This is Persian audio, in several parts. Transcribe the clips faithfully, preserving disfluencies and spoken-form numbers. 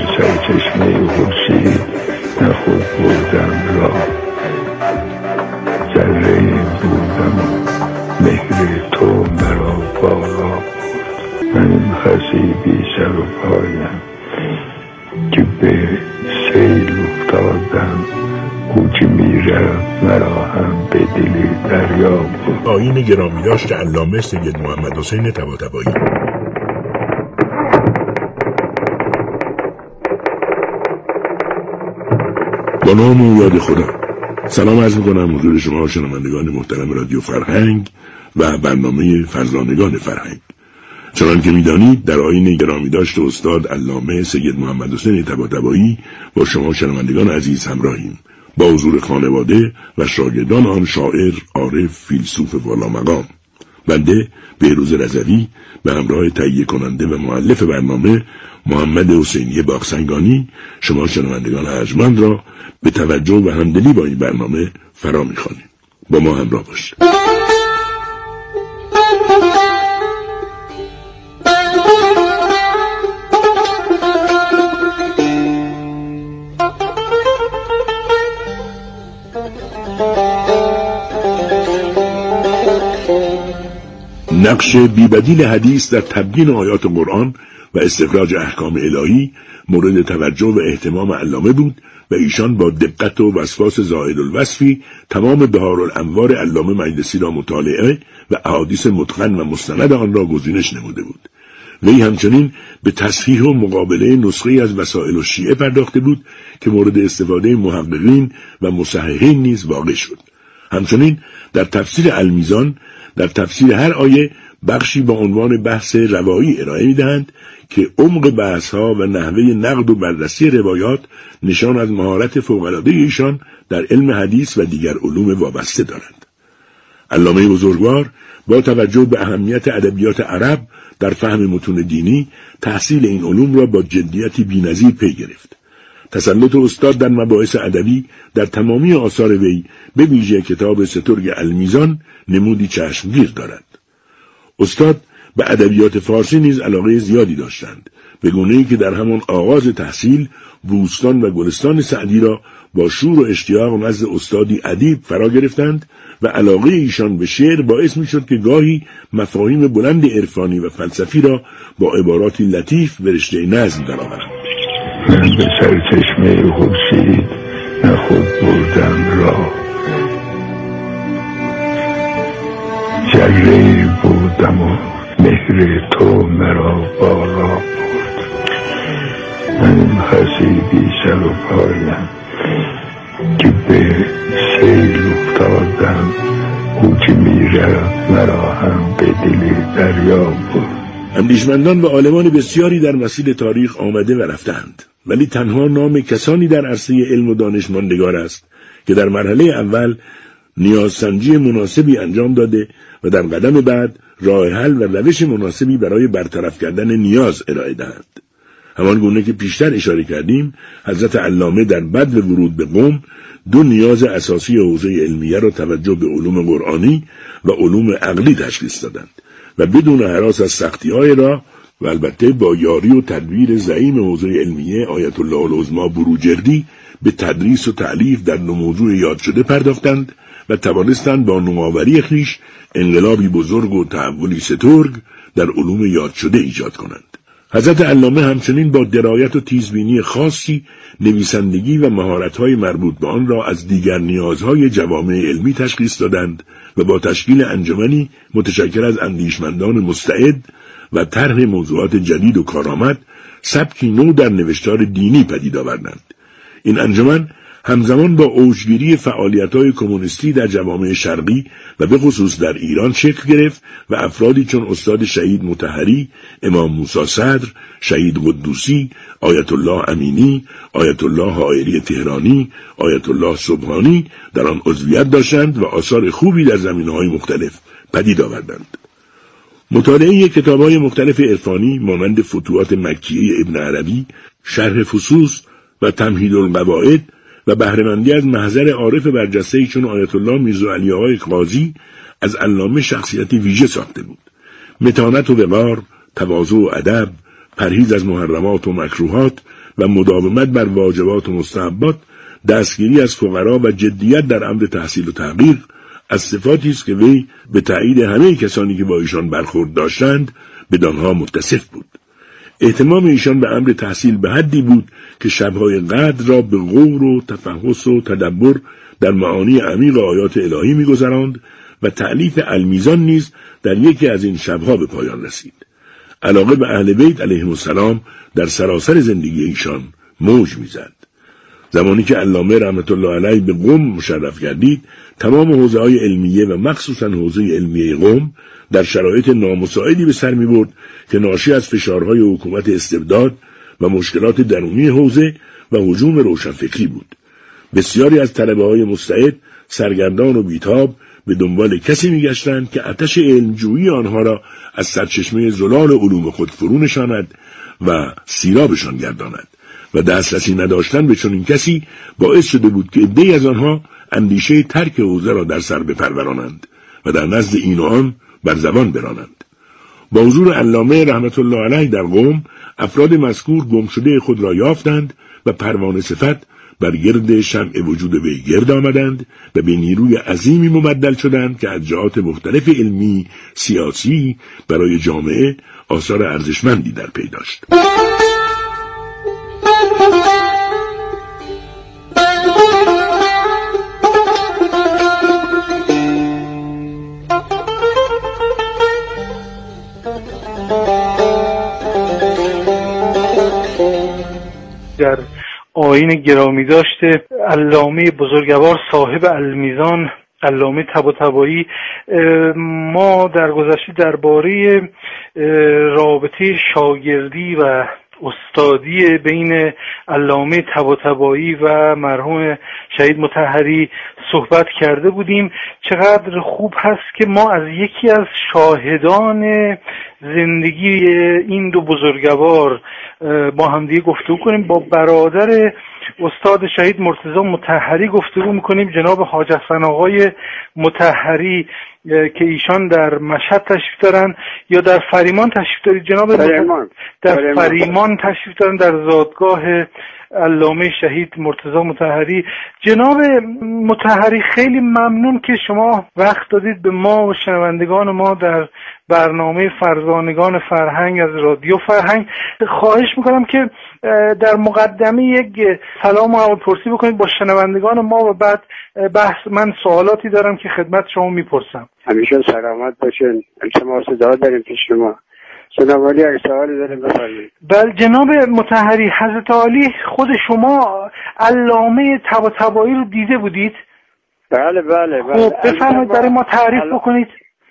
به سر چشمه خورشید نه خود بردم راه، ذره بودم و مهر تو مرا بالا برد. من خسی بی سر و پایم که به سیل افتادم، او که میرفت مرا هم به دل دریا برد. آیین گرامی داشت علامه سید محمد حسین طباطبایی. با نام و یاد خدا. سلام عرض میکنم حضور شما شنوندگان محترم رادیو فرهنگ و برنامه فرزانگان فرهنگ. چنان که میدانید در آیین گرامی داشت استاد علامه سید محمد حسین طباطبایی با شما شنوندگان عزیز همراهیم، با حضور خانواده و شاگردان آن شاعر، عارف، فیلسوف والا مقام. بنده بهروز رضوی به همراه تهیه کننده و مؤلف برنامه محمد حسینی باغسنگانی شما شنوندگان ارجمند را به توجه و همدلی با این برنامه فرا می‌خوانیم. با ما همراه باشید. نقش بی‌بدیل حدیث در تبیین آیات قرآن و استخراج احکام الهی مورد توجه و اهتمام علامه بود و ایشان با دقت و وسواس زائد الوصفی تمام بهارالانوار علامه مجلسی را مطالعه و احادیث متقن و مستند آن را گزینش نموده بود. وی همچنین به تصحیح و مقابله نسخه‌ای از وسائل الشیعه پرداخته بود که مورد استفاده محققین و مصححین نیز واقع شد. همچنین در تفسیر المیزان در تفسیر هر آیه بخشی با عنوان بحث روایی ارائه می‌دهند که عمق بحث‌ها و نحوه نقد و بررسی روایات نشان از مهارت فوق‌العاده ایشان در علم حدیث و دیگر علوم وابسته دارند. علامه بزرگوار با توجه به اهمیت ادبیات عرب در فهم متون دینی تحصیل این علوم را با جدیتی بی‌نظیر پی گرفت. تسلط استاد در مباحث ادبی در تمامی آثار وی به ویژه کتاب سترگ المیزان نمودی چشمگیر دارد. استاد به ادبیات فارسی نیز علاقه زیادی داشتند، به گونه‌ای که در همان آغاز تحصیل بوستان و گلستان سعدی را با شور و اشتیاق نزد استادی ادیب فرا گرفتند و علاقه ایشان به شعر باعث می‌شد که گاهی مفاهیم بلند عرفانی و فلسفی را با عباراتی لطیف به رشته نظم درآورند. من به سر چشمه خورشید نه خود بردم راه، ذره‌ای بودم و مهر تو مرا بالا برد. من خسی بی سر و پایم که به سیل افتادم، او که میرفت مرا هم به دل دریا برد. اندیشمندان و عالمان بسیاری در مسیر تاریخ آمده و رفتند، ولی تنها نام کسانی در عرصه علم و دانش ماندگار است که در مرحله اول نیازسنجی مناسبی انجام داده و در قدم بعد راه حل و روش مناسبی برای برطرف کردن نیاز ارائه دهند. همان گونه که پیشتر اشاره کردیم، حضرت علامه در بدو ورود به قم دو نیاز اساسی حوزه علمیه را توجه به علوم قرآنی و علوم عقلی تشخیص دادند و بدون هراس از سختی‌های راه و البته با یاری و تدبیر زعیم حوزه علمیه آیت الله العظمی بروجردی به تدریس و تألیف در دو موضوع یاد شده پرداختند و توانستند با نوآوری خویش انقلابی بزرگ و تحولی سترگ در علوم یاد شده ایجاد کنند. حضرت علامه همچنین با درایت و تیزبینی خاصی نویسندگی و مهارت‌های مربوط به آن را از دیگر نیازهای جوامع علمی تشخیص دادند و با تشکیل انجمنی متشکل از اندیشمندان مستعد و طرح موضوعات جدید و کارآمد سبکی نو در نوشتار دینی پدید آوردند. این انجمن همزمان با اوجگیری فعالیت‌های کمونیستی در جوامع شرقی و به خصوص در ایران شکل گرفت و افرادی چون استاد شهید مطهری، امام موسی صدر، شهید قدوسی، آیت الله امینی، آیت الله حائری تهرانی، آیت الله سبحانی در آن عضویت داشتند و آثار خوبی در زمینه‌های مختلف پدید آوردند. مطالعه کتاب‌های مختلف عرفانی مانند فتوحات مکیه ابن عربی، شرح فصوص و تمهید القواعد و بهره‌مندی از محضر عارف برجسته‌ای چون آیت الله میرزا علی آقای قاضی از علامه شخصیتی ویژه ساخته بود. متانت و وقار، تواضع و ادب، پرهیز از محرمات و مکروهات و مداومت بر واجبات و مستحبات، دستگیری از فقرا و جدیت در امر تحصیل و تحقیق از صفاتی است که وی به تایید همه کسانی که با ایشان برخورد داشتند بدانها متصف بود. اهتمام ایشان به امر تحصیل به حدی بود که شبهای قدر را به غور و تفحص و تدبر در معانی عمیق آیات الهی می‌گذراند و تألیف المیزان نیز در یکی از این شبها به پایان رسید. علاقه به اهل بیت علیهم السلام در سراسر زندگی ایشان موج می‌زد. زمانی که علامه رحمت الله علیه به قم مشرف گردید، تمام حوزه‌های علمیه و مخصوصاً حوزه علمیه قم در شرایط نامساعدی به سر می‌برد که ناشی از فشارهای حکومت استبداد و مشکلات درونی حوزه و هجوم روشنفکری بود. بسیاری از طلبه‌های مستعد، سرگردان و بیتاب به دنبال کسی می‌گشتند که آتش علمجویی آنها را از سرچشمه زلال علوم خود فرو نشاند و سیرابشان گرداند و دسترسی نداشتن به چنین کسی باعث شده بود که عده‌ای از آنها اندیشه ترک حوزه را در سر بپرورانند و در نزد این و آن بر زبان برانند. با حضور علامه رحمت الله علیه در قم، افراد مذکور گم شده خود را یافتند و پروانه صفت بر گرد شمع وجود وی گرد آمدند و به نیروی عظیمی مبدل شدند که از جهات مختلف علمی، سیاسی برای جامعه آثار ارزشمندی در پی داشت. در آیین گرامی داشته علامه بزرگوار صاحب المیزان علامه طباطبایی، ما در گذشته درباره رابطه شاگردی و استادی بین علامه طباطبایی و مرحوم شهید مطهری صحبت کرده بودیم. چقدر خوب هست که ما از یکی از شاهدان زندگی این دو بزرگوار با همدیگه گفتگو کنیم. با برادر استاد شهید مرتضی مطهری گفتگو میکنیم، جناب حاج حسن آقای مطهری که ایشان در مشهد تشریف دارن یا در فریمان تشریف دارید جناب؟ فریمان. در فریمان. فریمان تشریف دارن، در زادگاه علامه شهید مرتضی مطهری. جناب مطهری خیلی ممنون که شما وقت دادید به ما و شنوندگان ما در برنامه فرزانگان فرهنگ از رادیو فرهنگ. خواهش میکنم که در مقدمه یک سلام و احوالپرسی بکنید با شنوندگان ما و بعد بحث. من سوالاتی دارم که خدمت شما میپرسم. همیشه سلامت باشین. التماس دعا داریم پیش شما. جناب عالی اگه سوالی داریم بفرمایید. بله جناب مطهری، حضرت عالی خود شما علامه طباطبایی رو دیده بودید؟ بله بله بله. خب بفرمایید برای ما تعریف الان... بکنید.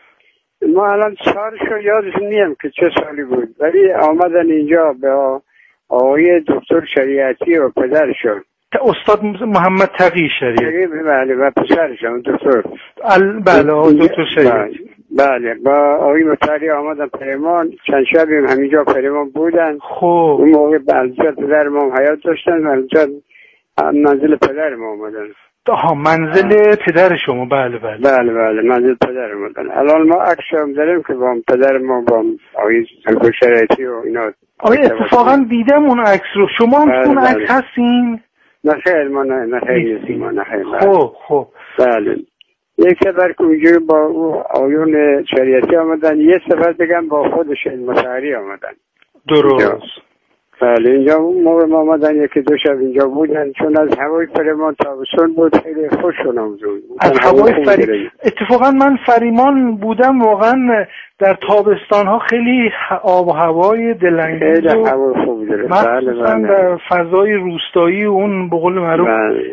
ما الان سالشو یادش نیم که چه سالی بود، ولی آمدن اینجا به آقای دکتر شریعتی و پدرشون استاد محمد تقی شریعتی. بله و پسرشون دکتر ال... بله دکتر شریعتی. بله با آقای مطهری آمدن پریمان، چند شبی همینجا پریمان بودن. خب اون موقع بلجا پدر ما حیات داشتن، بلجا منزل پدر ما آمدن. آها منزل پدر شما. بله بله بله بله منزل پدر ما آمدن. الان ما عکس هم داریم که با پدر ما با آقای دکتر شریعتی و اینا. آقای اتفاقا دیدم اون عکس رو. شما هم اون عکس هستین؟ نه خیر ما نه نه خیر ما نه خیر. خب خب بله یک سفر که اونجوری با او آیون شریعتی آمدن، یه سفر بگم با خود شهید مطهری آمدن. درست. بله اینجا موقع ما آمدن یکی دو شب اینجا بودن، چون از هوای فریمان تابستون بود خیلی خوششون آمد. از هوای فریمان اتفاقا من فریمان بودم، واقعا در تابستان ها خیلی آب و هوای دلانگیز خیلی هوا خوب داره. بله بله. در فضای روستایی اون به قول معروف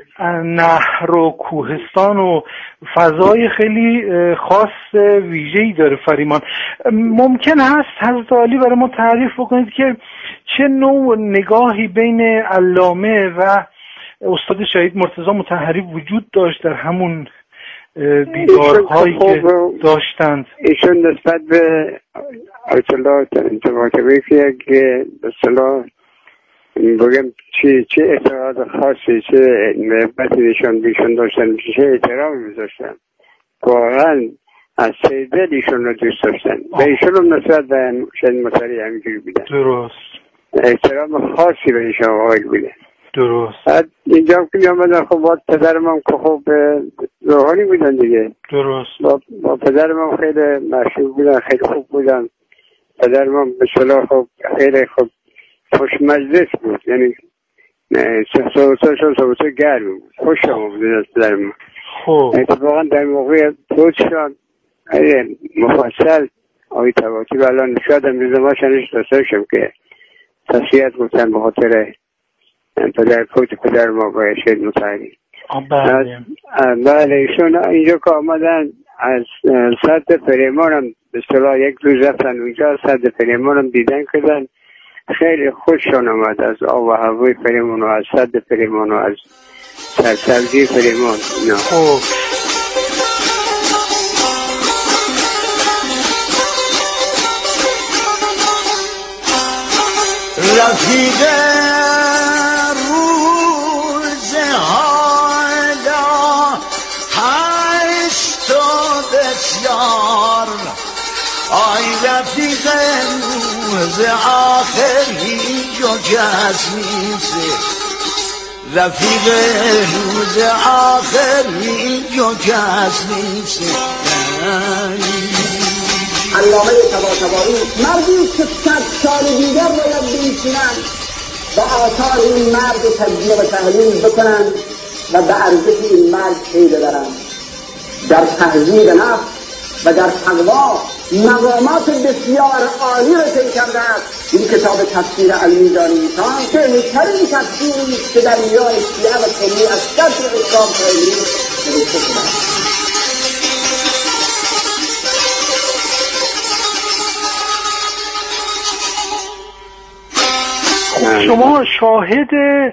نهر و کوهستان و فضای خیلی خاص ویژه‌ای داره فریمان. ممکن هست حضرت عالی برای ما تعریف بکنید که چه نوع نگاهی بین علامه و استاد شهید مرتضی مطهری وجود داشت در همون دیدارهایی که داشتند؟ ایشون نسبت به آیت الله طباطبایی که به اصطلاح بگم چه چه اعتقاد خاصی، چه محبتی ایشون بیشون داشتن، چه احترامی میذاشتن، واقعا از سیدل ایشون رو دوست داشتن و ایشون رو نسبت به شهید مطهری همینجوری بیدن. درست. احترام خاصی به ایشان قائل بودن. درست. بعد اینجا که می آمدن خب با پدرم هم که خب روحانی بودن دیگه. درست. با, با پدرم هم خیلی مشهور بودن، خیلی خوب بودن. پدرم هم به صلاح خب خیلی خوب خوش مجلس بود، یعنی صحبتاشون صحبتو گرم بود، خوش هم بودن از پدرم. خب اتفاقا در موقع پوزشان مفصل آقای طباطی و الان شاید امروز ما شنش داشتم که تصفیت گفتن به خاطر پدر پوت پدر ما با شهید مطهری. بله. بله ایشون اینجا که آمدن از صد فریمان هم به اصطلاح یک روز رفتن اونجا، صد فریمان هم دیدن کردن، خیلی خوششان آمد از آب و هوای فریمان و از صد فریمان و از سرسبزی فریمان. خب رفیق روز حالا هشت و بسیار، آی رفیق روز آخری جو کس نیست، رفیق روز آخری جو کس نیست. علامه طباطبایی مردی که صد سال دیگر باید بنشینند و آثار این مرد تجزیه و تحلیل بکنند و به ارزش این مرد پی ببرند. در تهذیب نفس و در تقوا مقامات بسیار عالی را طی کرده است. این کتاب تفسیر المیزان انسان که بهترین تفسیری است که در میان شیعه و سنی از صدر اسلام تا امروز نوشته شده است. شما شاهد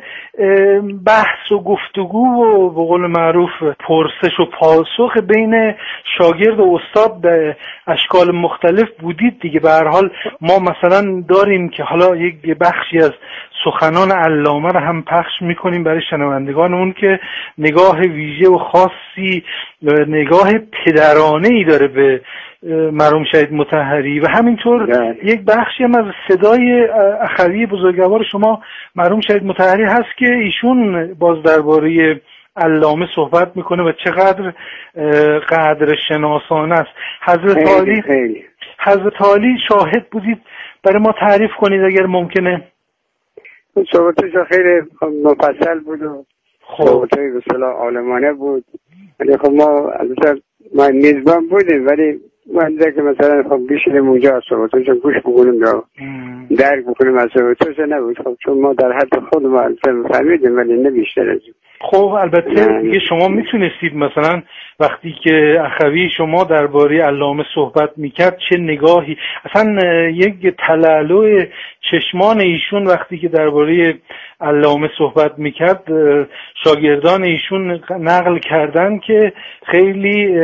بحث و گفتگو و به قول معروف پرسش و پاسخ بین شاگرد و استاد به اشکال مختلف بودید دیگه. به هر حال ما مثلا داریم که حالا یک بخشی از سخنان علامه رو هم پخش میکنیم برای شنوندگانمون که نگاه ویژه و خاصی، نگاه پدرانه‌ای داره به مرحوم شهید مطهری و همینطور ده. یک بخشی هم از صدای اخوی بزرگوار شما مرحوم شهید مطهری هست که ایشون باز درباره علامه صحبت میکنه و چقدر قدر شناسانه است. حضرت عالی حضرت عالی شاهد بودید، برای ما تعریف کنید اگر ممکنه. صحبتش خیلی مفصل بود و صحبتش به صلاح عالمانه بود، ولی خب ما البته ما میزبان بودیم، ولی من که مثلا خب بیشتریم اونجا صحبتش گوش بکنیم یا درک بکنیم از صحبتش نبود، خب چون ما در حد خود ما فهمیدیم ولی نه بیشتر از این. خب البته دیگه شما میتونستید مثلا وقتی که اخوی شما درباره علامه صحبت میکرد چه نگاهی، اصلا یک تلالو چشمان ایشون وقتی که درباره علامه صحبت میکرد شاگردان ایشون نقل کردن که خیلی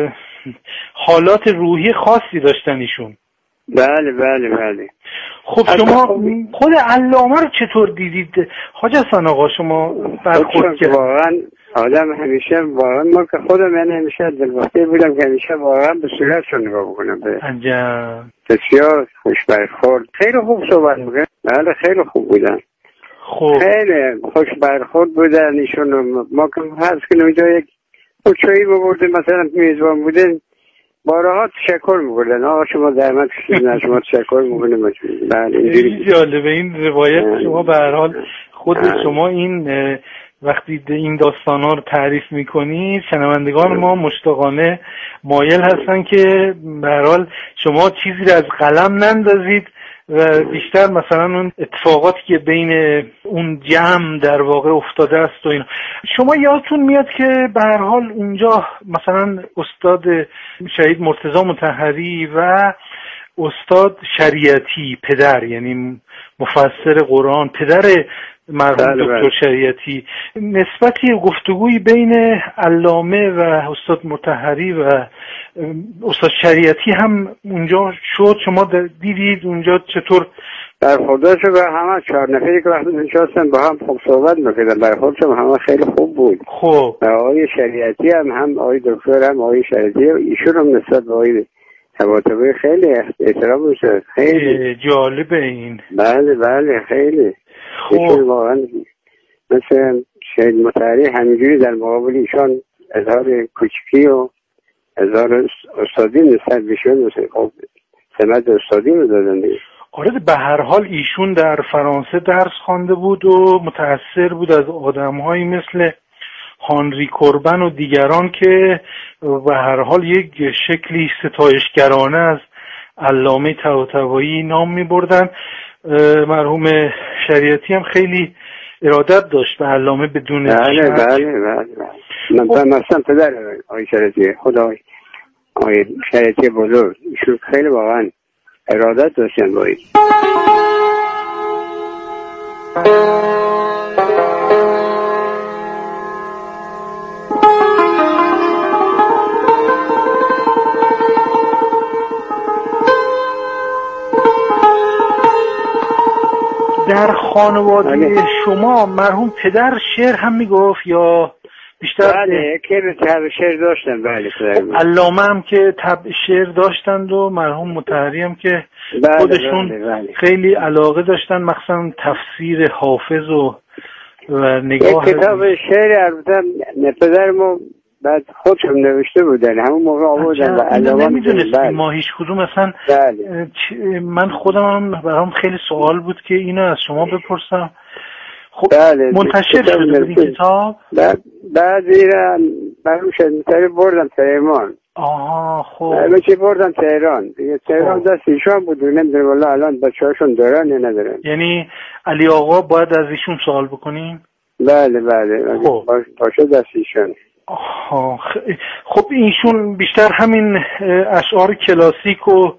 حالات روحی خاصی داشتن ایشون. بله بله بله. خب شما خود علامه رو چطور دیدید حاج حسن آقا؟ شما برخورد کردید؟ واقعا آدم همیشه واقعا ما که خودم من همیشه دلبسته بودم که همیشه واقعا به صورتشون نگاه بکنم. عجب. بسیار خوش برخورد، خیلی خوب صحبت میکنن. بله خیلی خوب بودن. خب خیلی خوش برخورد بودن ایشون. ما که هست که اونجا یک چایی ببردیم مثلا میزبان بودن بارها تشکر می‌کردن، آقا شما زحمت کشیدین، شما تشکر می‌کنیم. بله اینجوری جالبه این روایت شما. به هر حال خود شما این وقتی این داستانا رو تعریف می‌کنید شنوندگان ما مشتاقانه مایل هستن که به هر حال شما چیزی رو از قلم نندازید و بیشتر مثلا اون اتفاقاتی که بین اون جمع در واقع افتاده است و اینا. شما یادتون میاد که به هر حال اونجا مثلا استاد شهید مرتضی مطهری و استاد شریعتی پدر، یعنی مفسر قرآن، پدر مرحوم دکتر شریعتی، نسبتی گفتگوی بین علامه و استاد مطهری و استاد شریعتی هم اونجا شد؟ شما دیدید اونجا چطور در خودشو به همه چهار نفری که وقتی نشستن با هم خوب صحبت میکردن، در خودشو همه خیلی خوب بود. خب آقای شریعتی هم هم آقای دکتر هم آقای شریعتی ایشون هم نسبت به آقای طباطبایی خیلی احترام میشه، خیلی جالبه این. بله بله خیلی. خب واقعا مثل شهید مطهری همینجوری در مقابل ایشان اظهار کوچکی و اظهار استادی نسبت بهشون مثل خب سمت استادی رو دادن دیگه. آره به هر حال ایشون در فرانسه درس خوانده بود و متأثر بود از آدم‌هایی مثل هانری کوربن و دیگران که به هر حال یک شکلی ستایشگرانه از علامه طباطبایی نام می‌بردن. مرحوم شریعتی هم خیلی ارادت داشت به علامه بدون بله بله بله من مثلا پدر آقای شریعتی خدا آقای شریعتی بزرگ ایشون خیلی واقعا ارادت داشتن با این. در خانواده شما مرحوم پدر شعر هم میگفت یا بیشتر؟ بله که به طب شعر داشتن. بله علامه هم که طب شعر داشتند و مرحوم مطهری هم که بله خودشون بله بله. خیلی علاقه داشتن مخصوصا تفسیر حافظ و, و نگاه یک کتاب شعر البته پدر ما بعد خودشون نوشته بودن همون موقع آوردن و علامه نمیدونستیم ما هیچ کدوم اصلا. بله. من خودم هم برام خیلی سوال بود که اینو از شما بپرسم. خب بله. منتشر شده این کتاب؟ بعد ایران برام شد بردم تهران. آها خب الان چه بردم تهران دیگه. تهران دست ایشان بود و نمیدونم والله الان بچه‌هاشون دارن یا ندارن. یعنی علی آقا باید از ایشون سوال بکنیم؟ بله بله خب. باشه دست ایشان. آها خب ایشون بیشتر همین اشعار کلاسیک و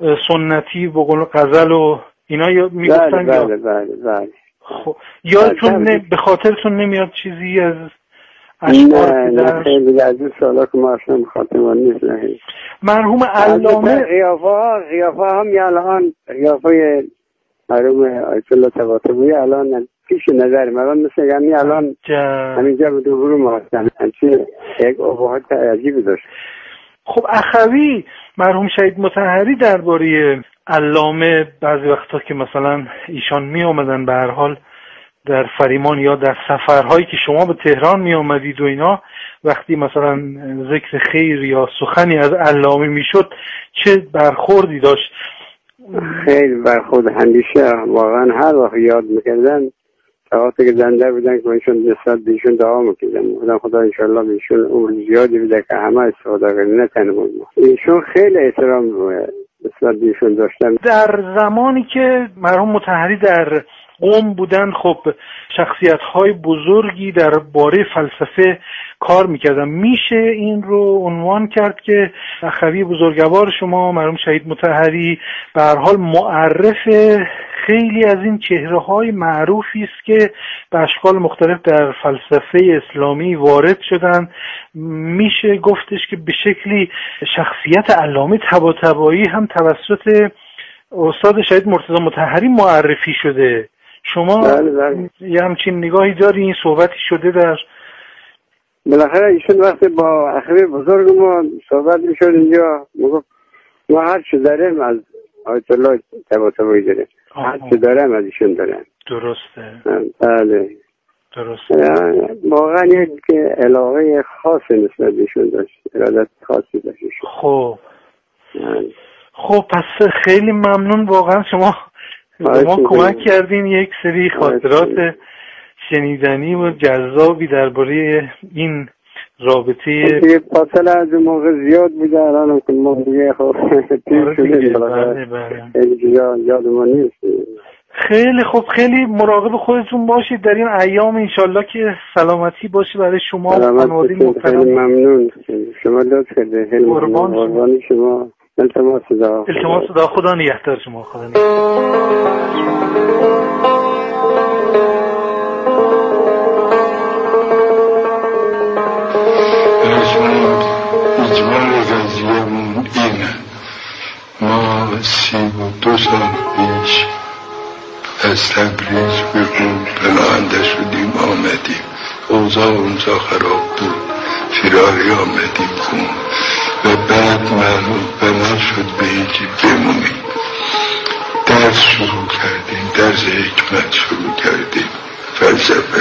سنتی و غزل و اینا میگفتن؟ بله بله بله بله. خب یادتون بله. به خاطرتون نمیاد چیزی از اشعار نه نه خیلی از این سالا که ما اصلا خاطرمان نیست. نه مرحوم علامه قیافه ها قیافه هم یا الان قیافه مرحوم آیت الله طباطبایی الان پیش نظر من مثل یعنی الان همینجا به دورو ما هستن همچین یک ابهات عجیبی داشت. خب اخوی مرحوم شهید مطهری درباره علامه بعضی وقتا که مثلا ایشان می آمدن به هر حال در فریمان یا در سفرهایی که شما به تهران می آمدید و اینا وقتی مثلا ذکر خیر یا سخنی از علامه می شد چه برخوردی داشت؟ خیلی برخورد همیشه واقعا هر وقت یاد میکردن تا وقتی که زنده بودن که منشون نسبت بیشون دعا میکردن خدا خدا انشالله بیشون عمر زیادی بده که همه استفاده کنه نه تنها ایشون خیلی احترام نسبت بیشون داشتن. در زمانی که مرحوم مطهری در قم بودن خب شخصیت‌های بزرگی در باره فلسفه کار میکردن. میشه این رو عنوان کرد که اخوی بزرگوار شما مرحوم شهید مطهری به هر حال معرف خیلی از این چهره‌های معروفی است که به اشکال مختلف در فلسفه اسلامی وارد شدن. میشه گفتش که به شکلی شخصیت علامه طباطبایی هم توسط استاد شهید مرتضی مطهری معرفی شده. شما بله بله. یه همچین نگاهی داری؟ این صحبتی شده در بالاخره ایشون وقتی با اخوی بزرگ ما صحبت میشد اینجا میگفت ما هر چه داریم از آیت الله طباطبایی داریم، هر چه داریم از ایشون داریم. درسته. بله درسته. واقعا یک علاقه خاص نسبت ایشون داشت، ارادت خاصی داشت. خب خب پس خیلی ممنون واقعا شما ما کمک کردین یک سری خاطرات شنیدنی و جذابی درباره این رابطه دیگه فاصله از اون موقع زیاد بوده الان که ما دیگه خب پیر شدیم بالاخره یادمون نیست. خیلی خوب خیلی مراقب خودتون باشید در این ایام انشالله که سلامتی باشه برای شما و خانواده محترم. خیلی ممنون شما لطف کردید. خیلی ممنون قربان شما. التماس دعا التماس دعا خدا نگهدار شما. خدا نگهدار. اجمال قضیه‌مون اینه ما سی و دو سال پیش از تبریز به قم پناهنده شدیم آمدیم. اوضاع اونجا خراب بود، فراری آمدیم خون. و بعد معلوم بنا شد به اینکه بمونیم. درس شروع کردیم، درس حکمت شروع کردیم، فلسفه.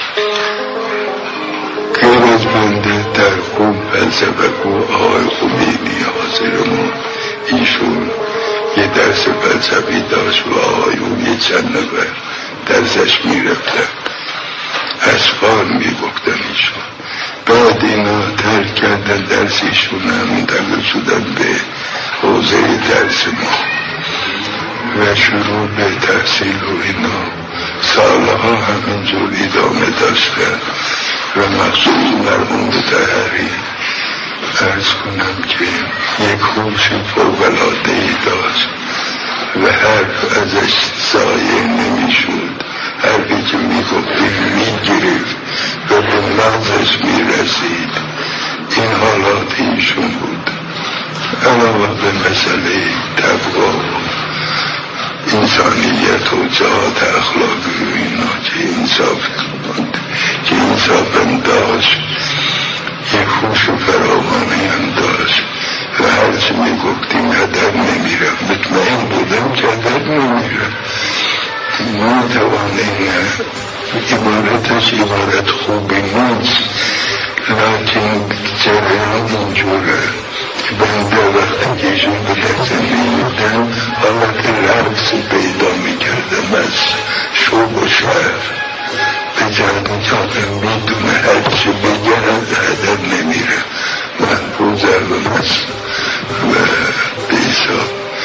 غیر از بنده در قوم فلسفه گو آقای خمینی حاضرمون، ایشون یه درس فلسفی داشت و آقایون یه چند نفر درسش میرفتن، اسفار میگفتن ایشون. بعد اینا ترک کردن درسیشون، منتقل شدن به حوزه درس ما و شروع به تحصیل و اینا سالها همینجور ادامه داشتن. و مخصوص مرحوم مطهری عرض کنم که یک هوش فوق‌العاده‌ای داشت و حرف ازش ضایع نمیشد، حرفی که میگفتیم میگرفت و به مغزش میرسید. این حالات ایشون بود. علاوه به مسئله تقوا و انسانیت و جهات اخلاقی و اینا که انصاف بود، که انصافم داشت، یک خوش فراوانی هم داشت و هرچی میگفتیم هدر نمیرم. مطمئن بودم که هدر نمیرم. ما توانیم عبارتش عبارت خوبی نیست، لیکن جریان اینجوره که بنده وقتی که ایشون به لحظه میمیدم حالت لفظ پیدا میکردم از شوق و شهر به جرد جاده میدونه هرچی بگن از هدر نمیره. من بزرگم است و بیسا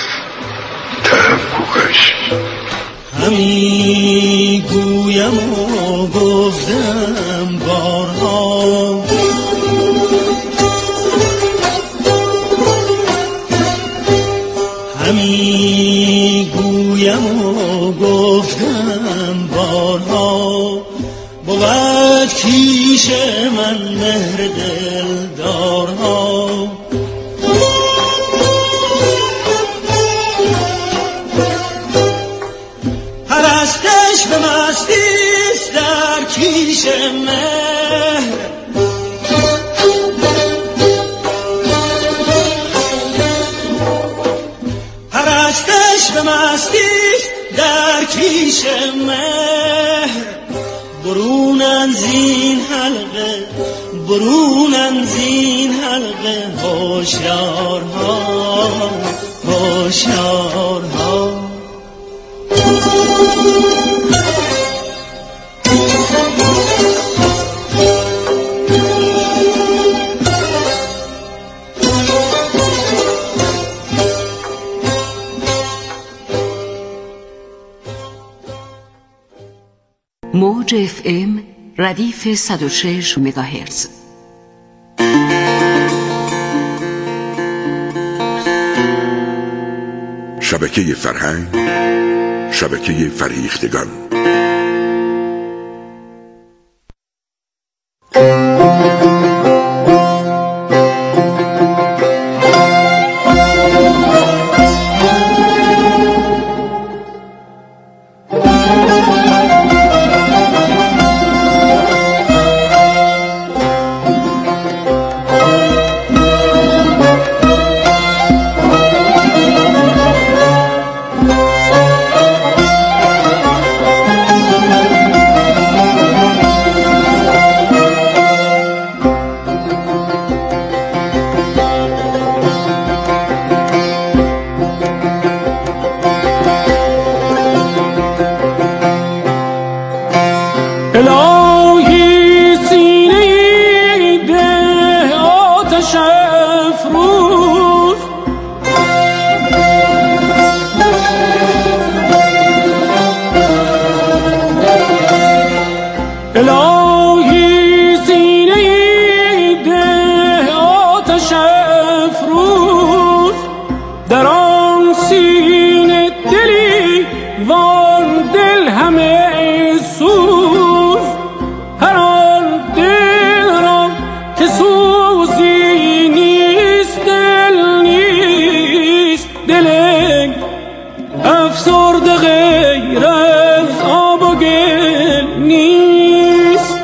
تحققش همی گویم و گفتم بارها، همی گویم و گفتم بارها، بود کیش من مهر دلدارها. پرستش به مستیست در کیش مهر، پرستش به مستیست در کیش مهر. برونن زین حلقه، برونن زین حلقه، هوشیارها، هوشیارها. موج اف ام ردیف صد و شش مگاهرتز. شبکه فرهنگ، شبکه فریختگان. افسرده غیر از آب و گل نیست.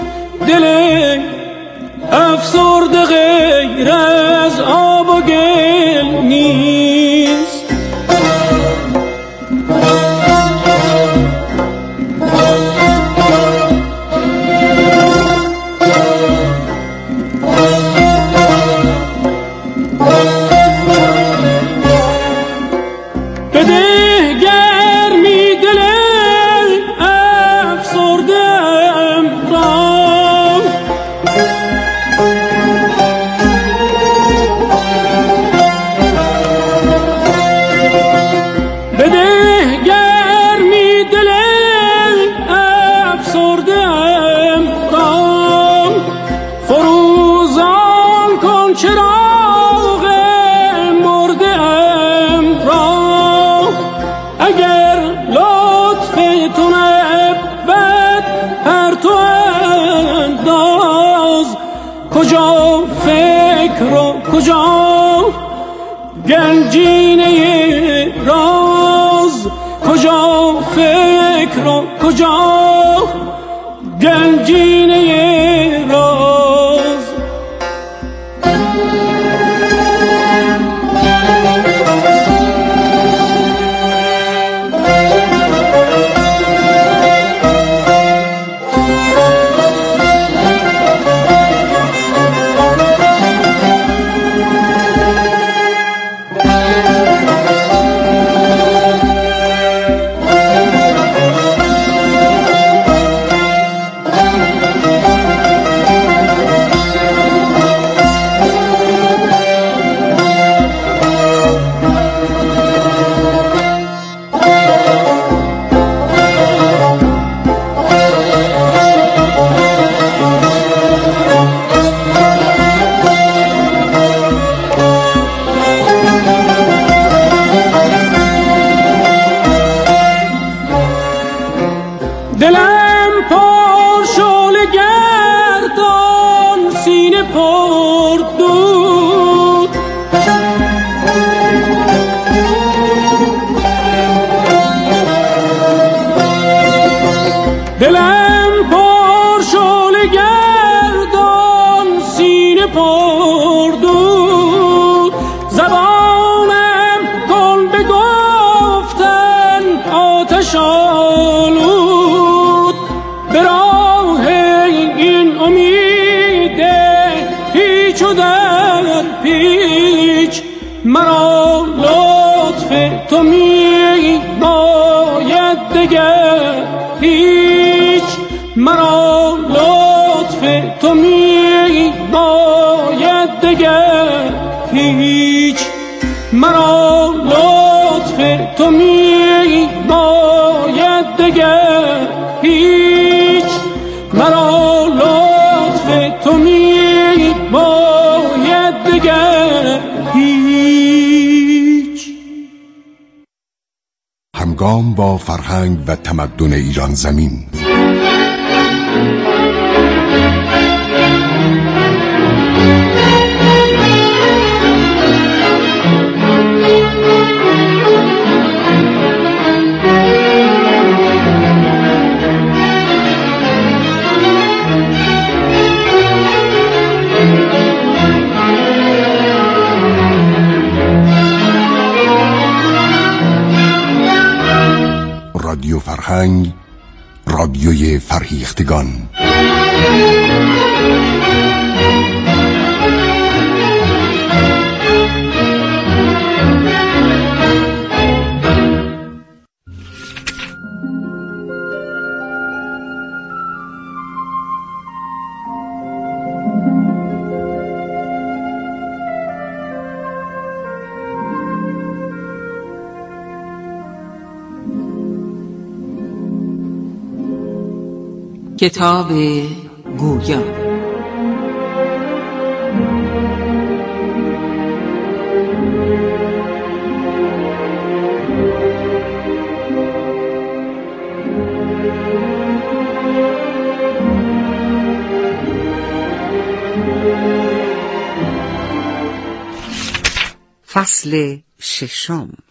تو انداز، کجا فکر و کجا گنجینه راز، کجا فکر و کجا گنجینه راز. دلم پر شعله گردان، سینه پر دود، دلم پر شعله گردان، سینه پر دود، زبانم کن بگفتن آتش آلود، به راه این امید پیچ و در پیچ، مرا لطف تو می باید دگر هیچ، مرا لطف تو می باید دگر هیچ، مرا لطف تو می باید دگر هیچ، مرا لطف تو می باید دگر هیچ. همگام با فرهنگ و تمدن ایران زمین. رادیو فرهنگ، رادیوی فرهیختگان. کتاب گویا. فصل ششم.